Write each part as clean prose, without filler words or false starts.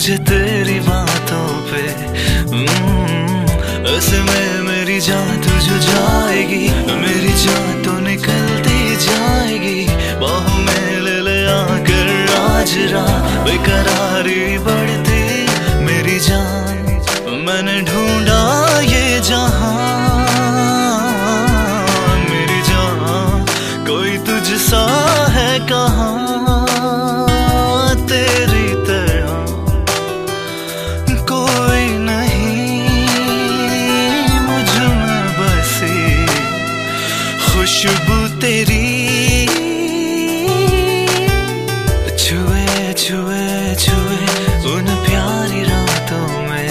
मुझे तेरी बातों पे ऐसे में मेरी जान तू जो जाएगी, मेरी जान तो निकलती जाएगी। बाहों में ले ले आकर आज रात बेकरारी बढ़ती मेरी जान। मैंने ढूंढा ये जहां मेरी जान, कोई तुझसा है कहाँ तेरी तरह कोई नहीं मुझ में बसी खुशबू तेरी। छुए छुए छुए उन प्यारी रातों में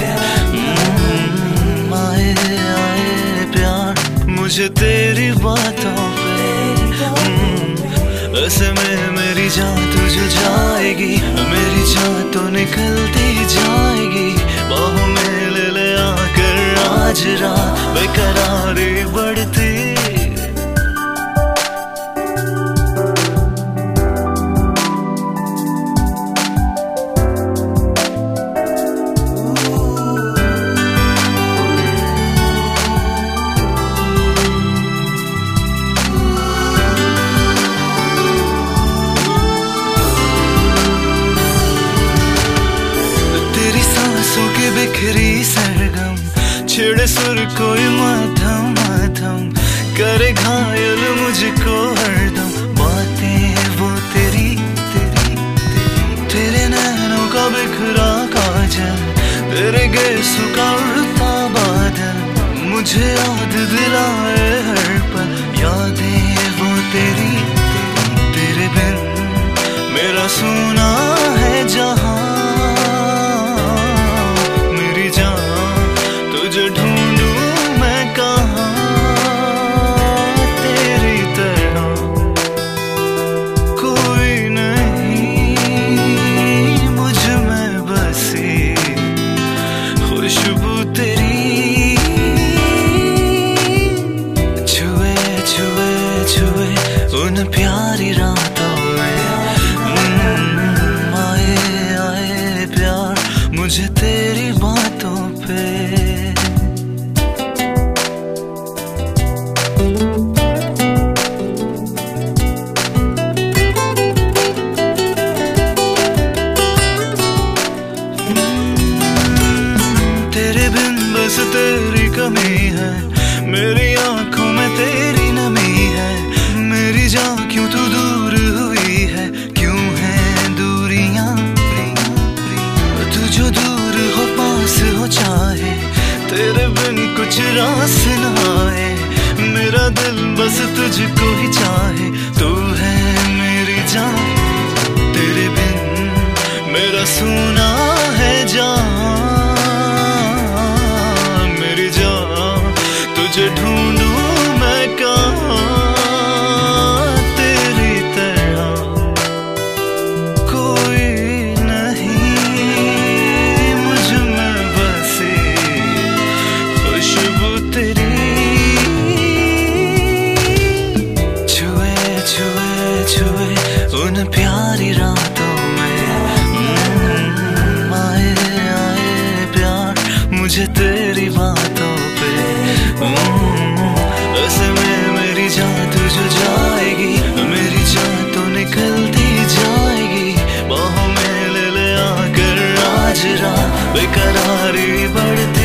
आए आए प्यार मुझे तेरी बातों पे। ऐसे में मेरी जान तू जो जाएगी, मेरी जान तो निकलती जाएगी। बाहों में ले ले आकर आज रात बेकरारी बढ़ती। बिखरी सरगम छेड़े सुर कोई मध्यम मध्यम करे घायल मुझको हरदम। बातें वो तेरी तेरी तेरी तेरे नैनों का बिखरा काजल, तेरे गेसों का उड़ता बादल मुझे याद दिलाए हर पल। यादें वो तेरी तेरी तेरे बिन मेरा सोना है जहां। तुझे ढूंढूं मैं कहाँ तेरी तरह कोई नहीं मुझ में बसी खुशबू तेरी। छुए छुए छुए उन प्यारी रातों में आए आए प्यार मुझे तेरी बातों पे। बस तेरी कमी है, मेरी आंखों में तेरी नमी है। मेरी जान क्यों तू दूर हुई है, क्यों है दूरियां। तू जो दूर हो पास हो चाहे, तेरे बिन कुछ रास न आए। मेरा दिल बस तुझको ही चाहे, तू है मेरी जान। तेरे बिन मेरा सोना है जहां। तुझे ढूंढूं मैं कहाँ तेरी तरह कोई नहीं मुझ में बसी खुशबू तेरी। छुए छुए छुए उन प्यारी रातों में आए आए प्यार मुझे तेरी बातों पे। ऐसे में मेरी जान तू जो जाएगी, मेरी जान तो निकलती जाएगी। बाहों में ले ले आकर आज रात बेकरारी बढ़ती।